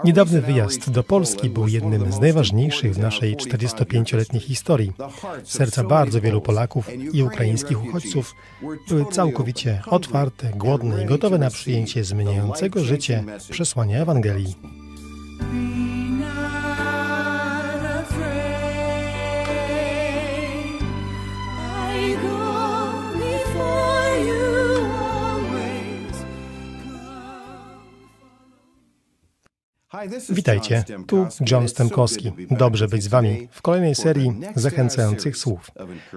Niedawny wyjazd do Polski był jednym z najważniejszych w naszej 45-letniej historii. Serca bardzo wielu Polaków i ukraińskich uchodźców były całkowicie otwarte, głodne i gotowe na przyjęcie zmieniającego życie przesłania Ewangelii. Witajcie, tu John Stemkowski. Dobrze być z Wami w kolejnej serii zachęcających słów.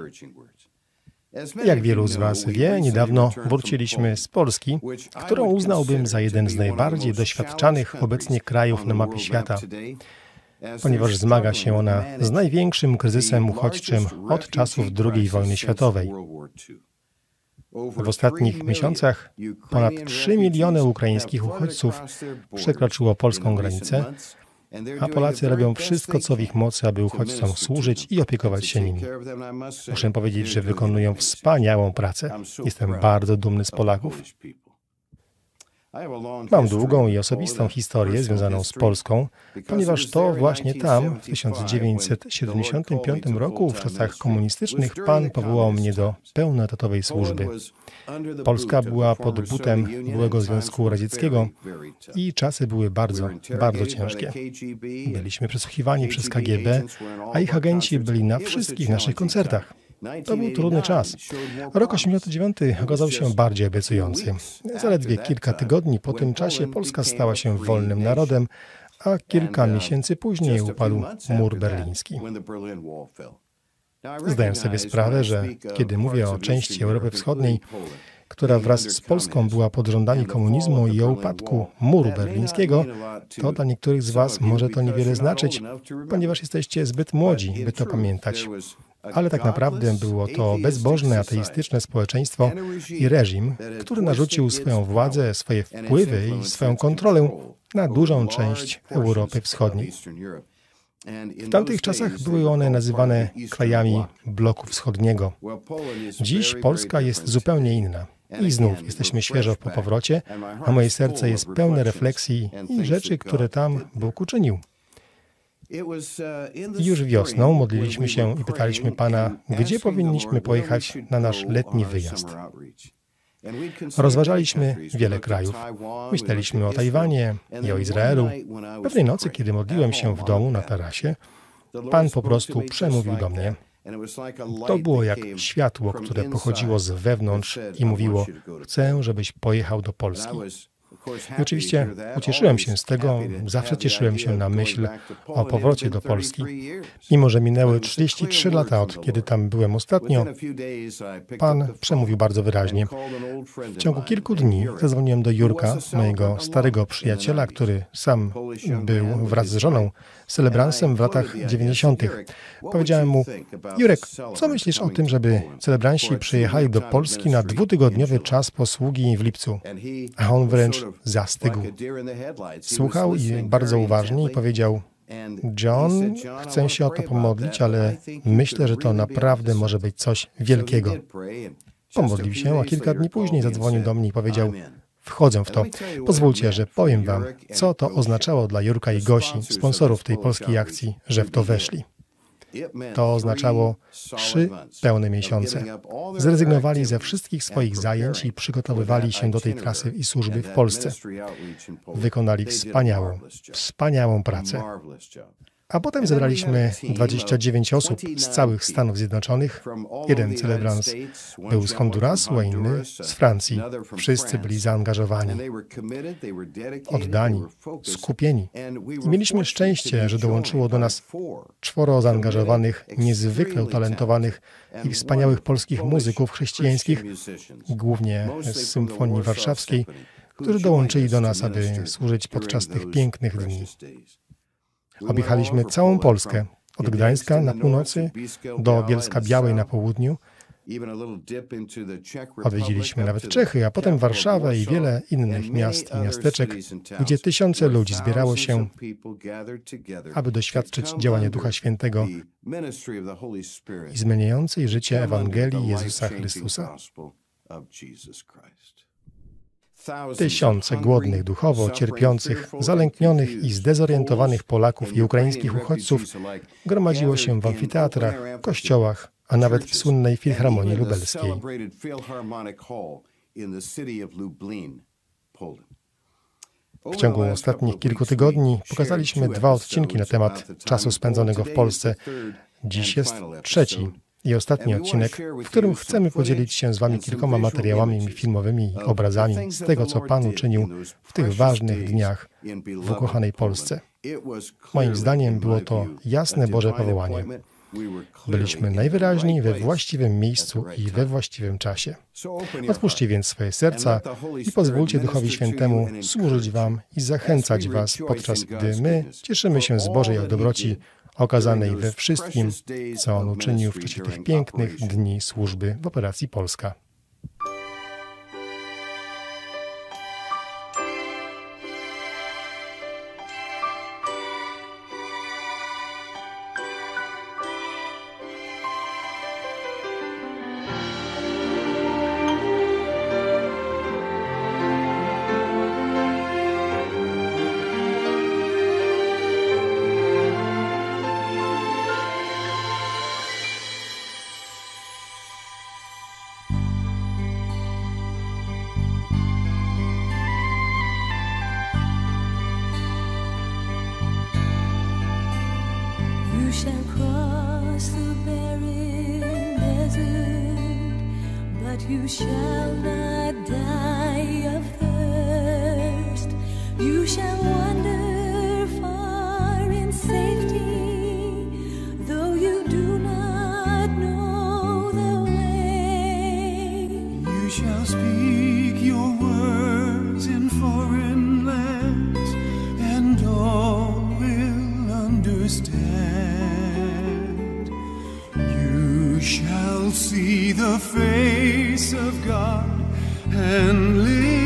Jak wielu z Was wie, niedawno wróciliśmy z Polski, którą uznałbym za jeden z najbardziej doświadczanych obecnie krajów na mapie świata, ponieważ zmaga się ona z największym kryzysem uchodźczym od czasów II wojny światowej. W ostatnich miesiącach ponad 3 miliony ukraińskich uchodźców przekroczyło polską granicę, a Polacy robią wszystko, co w ich mocy, aby uchodźcom służyć i opiekować się nimi. Muszę powiedzieć, że wykonują wspaniałą pracę. Jestem bardzo dumny z Polaków. Mam długą i osobistą historię związaną z Polską, ponieważ to właśnie tam, w 1975 roku, w czasach komunistycznych, Pan powołał mnie do pełnoetatowej służby. Polska była pod butem byłego Związku Radzieckiego i czasy były bardzo, bardzo ciężkie. Byliśmy przesłuchiwani przez KGB, a ich agenci byli na wszystkich naszych koncertach. To był trudny czas. Rok 1989 okazał się bardziej obiecujący. Zaledwie kilka tygodni po tym czasie Polska stała się wolnym narodem, a kilka miesięcy później upadł mur berliński. Zdaję sobie sprawę, że kiedy mówię o części Europy Wschodniej, która wraz z Polską była pod rządami komunizmu i o upadku muru berlińskiego, to dla niektórych z Was może to niewiele znaczyć, ponieważ jesteście zbyt młodzi, by to pamiętać. Ale tak naprawdę było to bezbożne, ateistyczne społeczeństwo i reżim, który narzucił swoją władzę, swoje wpływy i swoją kontrolę na dużą część Europy Wschodniej. W tamtych czasach były one nazywane krajami bloku wschodniego. Dziś Polska jest zupełnie inna. I znów jesteśmy świeżo po powrocie, a moje serce jest pełne refleksji i rzeczy, które tam Bóg uczynił. I już wiosną modliliśmy się i pytaliśmy Pana, gdzie powinniśmy pojechać na nasz letni wyjazd. Rozważaliśmy wiele krajów. Myśleliśmy o Tajwanie i o Izraelu. Pewnej nocy, kiedy modliłem się w domu na tarasie, Pan po prostu przemówił do mnie. To było jak światło, które pochodziło z wewnątrz i mówiło, chcę, żebyś pojechał do Polski. I oczywiście ucieszyłem się z tego, zawsze cieszyłem się na myśl o powrocie do Polski. Mimo że minęły 33 lata od kiedy tam byłem ostatnio, Pan przemówił bardzo wyraźnie. W ciągu kilku dni zadzwoniłem do Jurka, mojego starego przyjaciela, który sam był wraz z żoną celebransem w latach 90. Powiedziałem mu, Jurek, co myślisz o tym, żeby celebranci przyjechali do Polski na 2-tygodniowy czas posługi w lipcu? A on wręcz zastygł. Słuchał i bardzo uważnie i powiedział, John, chcę się o to pomodlić, ale myślę, że to naprawdę może być coś wielkiego. Pomodlił się, a kilka dni później zadzwonił do mnie i powiedział, wchodzę w to. Pozwólcie, że powiem Wam, co to oznaczało dla Jurka i Gosi, sponsorów tej polskiej akcji, że w to weszli. To oznaczało 3 pełne miesiące. Zrezygnowali ze wszystkich swoich zajęć i przygotowywali się do tej trasy i służby w Polsce. Wykonali wspaniałą pracę. A potem zebraliśmy 29 osób z całych Stanów Zjednoczonych. Jeden celebrans był z Hondurasu, a inny z Francji. Wszyscy byli zaangażowani, oddani, skupieni. I mieliśmy szczęście, że dołączyło do nas 4 zaangażowanych, niezwykle utalentowanych i wspaniałych polskich muzyków chrześcijańskich, głównie z Symfonii Warszawskiej, którzy dołączyli do nas, aby służyć podczas tych pięknych dni. Objechaliśmy całą Polskę, od Gdańska na północy do Bielska-Białej na południu. Odwiedziliśmy nawet Czechy, a potem Warszawę i wiele innych miast i miasteczek, gdzie tysiące ludzi zbierało się, aby doświadczyć działania Ducha Świętego i zmieniającej życie Ewangelii Jezusa Chrystusa. Tysiące głodnych duchowo, cierpiących, zalęknionych i zdezorientowanych Polaków i ukraińskich uchodźców gromadziło się w amfiteatrach, kościołach, a nawet w słynnej Filharmonii Lubelskiej. W ciągu ostatnich kilku tygodni pokazaliśmy 2 odcinki na temat czasu spędzonego w Polsce. Dziś jest 3. i ostatni odcinek, w którym chcemy podzielić się z Wami kilkoma materiałami filmowymi i obrazami z tego, co Pan uczynił w tych ważnych dniach w ukochanej Polsce. Moim zdaniem było to jasne Boże powołanie. Byliśmy najwyraźniej we właściwym miejscu i we właściwym czasie. Otwórzcie więc swoje serca i pozwólcie Duchowi Świętemu służyć Wam i zachęcać Was, podczas gdy my cieszymy się z Bożej dobroci okazanej we wszystkim, co On uczynił w czasie tych pięknych dni służby w Operacji Polska. Shall cross the barren desert, but you shall not die of thirst. You shall wander far in safety, though you do not know the way. You shall speak your words in foreign lands, and all will understand. You shall see the face of God and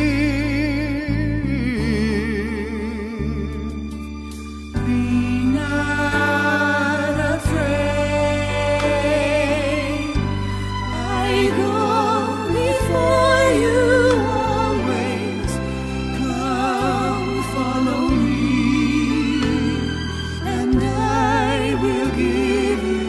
live. Be not afraid. I go before you always. Come, follow me, and I will give you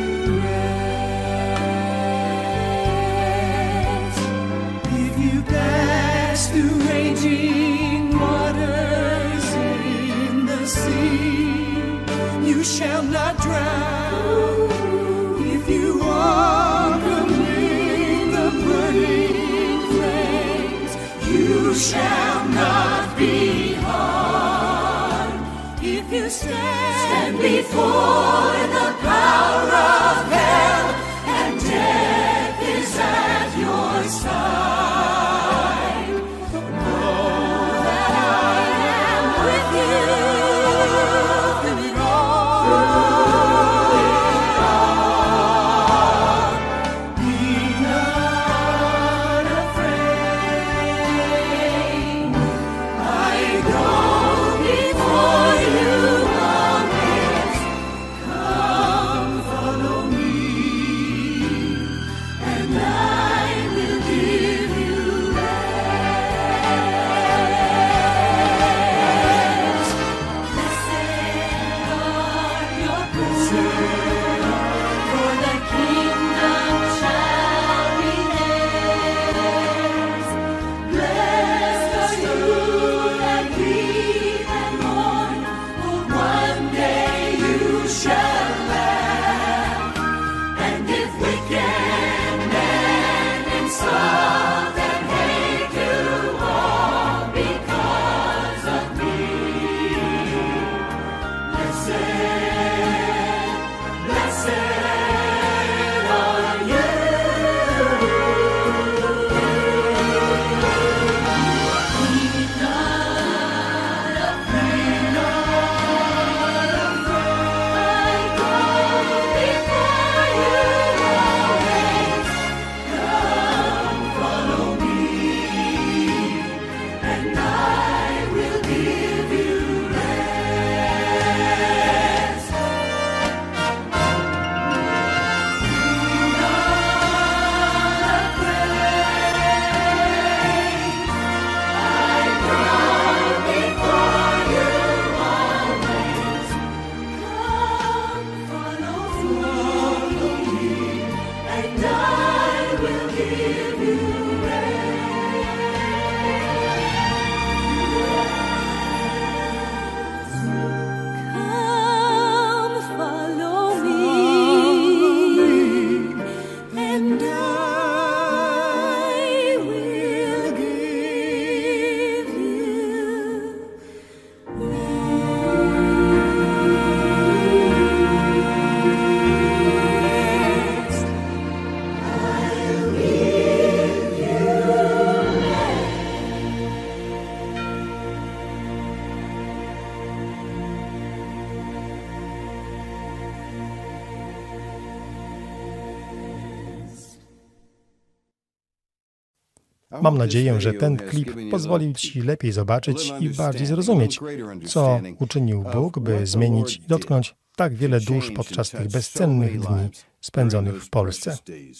through raging waters in the sea, you shall not drown. If you walk amid the burning flames, you shall not be harmed. If you stand before the power of hell, and death is at your side, Mam nadzieję, że ten klip pozwolił Ci lepiej zobaczyć i bardziej zrozumieć, co uczynił Bóg, by zmienić i dotknąć tak wiele dusz podczas tych bezcennych dni spędzonych w Polsce.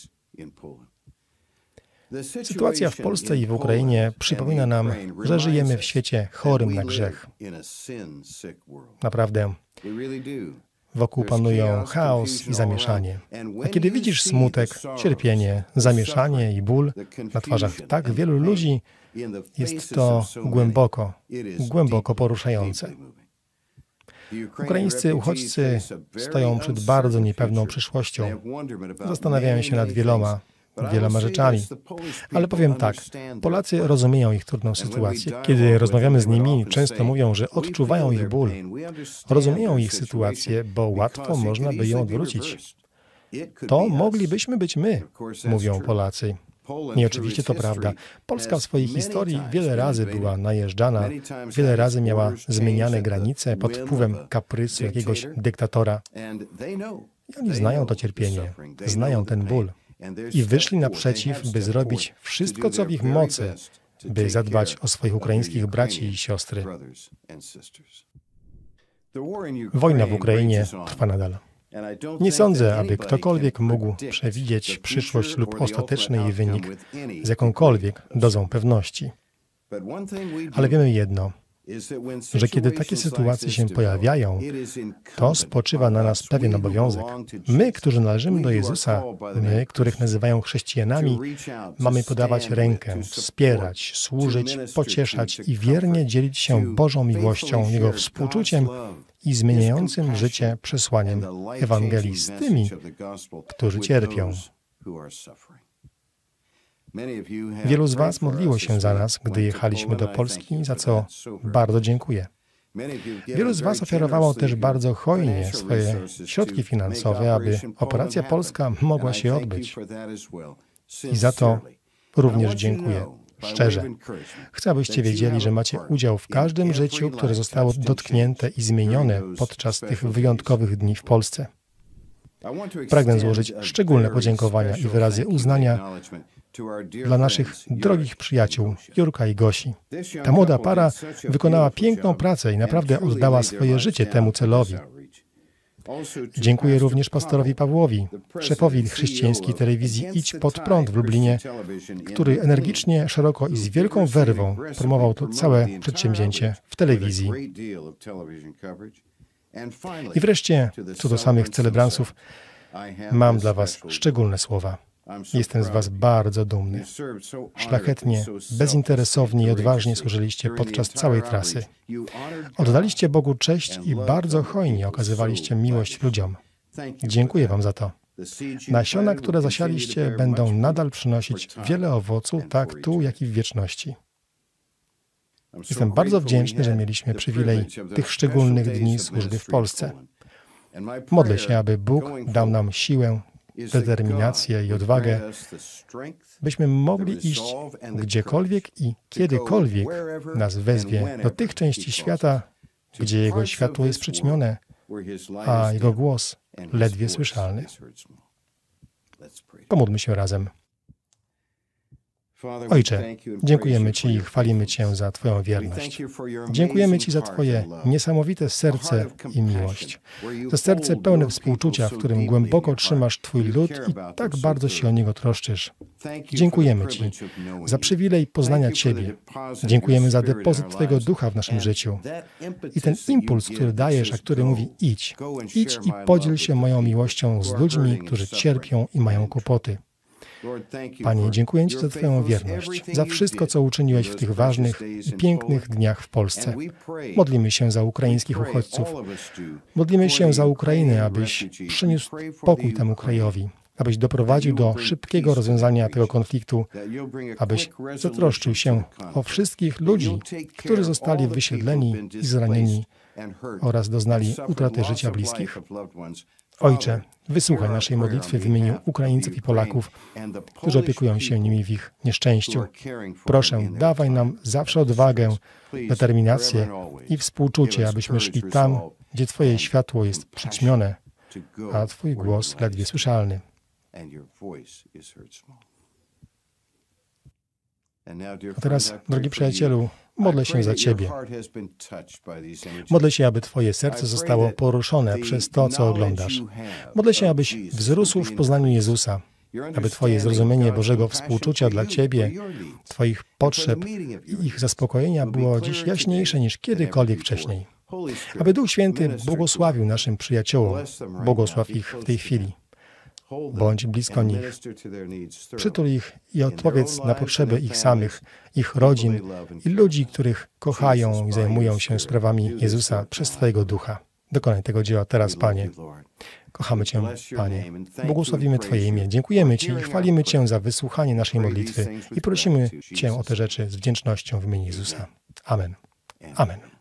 Sytuacja w Polsce i w Ukrainie przypomina nam, że żyjemy w świecie chorym na grzech. Naprawdę, wokół panują chaos i zamieszanie. A kiedy widzisz smutek, cierpienie, zamieszanie i ból na twarzach tak wielu ludzi, jest to głęboko poruszające. Ukraińscy uchodźcy stoją przed bardzo niepewną przyszłością. Zastanawiają się nad wieloma rzeczami. Ale powiem tak, Polacy rozumieją ich trudną sytuację. Kiedy rozmawiamy z nimi, często mówią, że odczuwają ich ból. Rozumieją ich sytuację, bo łatwo można by ją odwrócić. To moglibyśmy być my, mówią Polacy. I oczywiście to prawda. Polska w swojej historii wiele razy była najeżdżana, wiele razy miała zmieniane granice pod wpływem kaprysu jakiegoś dyktatora. I oni znają to cierpienie, znają ten ból. I wyszli naprzeciw, by zrobić wszystko, co w ich mocy, by zadbać o swoich ukraińskich braci i siostry. Wojna w Ukrainie trwa nadal. Nie sądzę, aby ktokolwiek mógł przewidzieć przyszłość lub ostateczny jej wynik z jakąkolwiek dozą pewności. Ale wiemy jedno, że kiedy takie sytuacje się pojawiają, to spoczywa na nas pewien obowiązek. My, którzy należymy do Jezusa, my, których nazywają chrześcijanami, mamy podawać rękę, wspierać, służyć, pocieszać i wiernie dzielić się Bożą miłością, Jego współczuciem i zmieniającym życie przesłaniem Ewangelii z tymi, którzy cierpią. Wielu z Was modliło się za nas, gdy jechaliśmy do Polski, za co bardzo dziękuję. Wielu z Was ofiarowało też bardzo hojnie swoje środki finansowe, aby operacja polska mogła się odbyć. I za to również dziękuję. Szczerze. Chcę, abyście wiedzieli, że macie udział w każdym życiu, które zostało dotknięte i zmienione podczas tych wyjątkowych dni w Polsce. Pragnę złożyć szczególne podziękowania i wyrazy uznania dla naszych drogich przyjaciół Jurka i Gosi. Ta młoda para wykonała piękną pracę i naprawdę oddała swoje życie temu celowi. Dziękuję również pastorowi Pawłowi, szefowi chrześcijańskiej telewizji Idź Pod Prąd w Lublinie, który energicznie, szeroko i z wielką werwą promował to całe przedsięwzięcie w telewizji. I wreszcie, co do samych celebransów, mam dla Was szczególne słowa. Jestem z Was bardzo dumny. Szlachetnie, bezinteresownie i odważnie służyliście podczas całej trasy. Oddaliście Bogu cześć i bardzo hojnie okazywaliście miłość ludziom. Dziękuję Wam za to. Nasiona, które zasialiście, będą nadal przynosić wiele owocu, tak tu, jak i w wieczności. Jestem bardzo wdzięczny, że mieliśmy przywilej tych szczególnych dni służby w Polsce. Modlę się, aby Bóg dał nam siłę, determinację i odwagę, byśmy mogli iść gdziekolwiek i kiedykolwiek nas wezwie do tych części świata, gdzie Jego światło jest przyćmione, a Jego głos ledwie słyszalny. Pomódlmy się razem. Ojcze, dziękujemy Ci i chwalimy Cię za Twoją wierność. Dziękujemy Ci za Twoje niesamowite serce i miłość. Za serce pełne współczucia, w którym głęboko trzymasz Twój lud i tak bardzo się o niego troszczysz. Dziękujemy Ci za przywilej poznania Ciebie. Dziękujemy za depozyt Twojego ducha w naszym życiu. I ten impuls, który dajesz, a który mówi idź i podziel się moją miłością z ludźmi, którzy cierpią i mają kłopoty. Panie, dziękuję Ci za Twoją wierność, za wszystko, co uczyniłeś w tych ważnych i pięknych dniach w Polsce. Modlimy się za ukraińskich uchodźców. Modlimy się za Ukrainę, abyś przyniósł pokój temu krajowi, abyś doprowadził do szybkiego rozwiązania tego konfliktu, abyś zatroszczył się o wszystkich ludzi, którzy zostali wysiedleni i zranieni oraz doznali utraty życia bliskich. Ojcze, wysłuchaj naszej modlitwy w imieniu Ukraińców i Polaków, którzy opiekują się nimi w ich nieszczęściu. Proszę, dawaj nam zawsze odwagę, determinację i współczucie, abyśmy szli tam, gdzie Twoje światło jest przyćmione, a Twój głos ledwie słyszalny. A teraz, drogi przyjacielu, modlę się za Ciebie. Modlę się, aby Twoje serce zostało poruszone przez to, co oglądasz. Modlę się, abyś wzrósł w poznaniu Jezusa, aby Twoje zrozumienie Bożego współczucia dla Ciebie, Twoich potrzeb i ich zaspokojenia było dziś jaśniejsze niż kiedykolwiek wcześniej. Aby Duch Święty błogosławił naszym przyjaciołom, błogosław ich w tej chwili. Bądź blisko nich. Przytul ich i odpowiedz na potrzeby ich samych, ich rodzin i ludzi, których kochają i zajmują się sprawami Jezusa przez Twojego Ducha. Dokonaj tego dzieła teraz, Panie. Kochamy Cię, Panie. Błogosławimy Twoje imię. Dziękujemy Ci i chwalimy Cię za wysłuchanie naszej modlitwy i prosimy Cię o te rzeczy z wdzięcznością w imieniu Jezusa. Amen. Amen.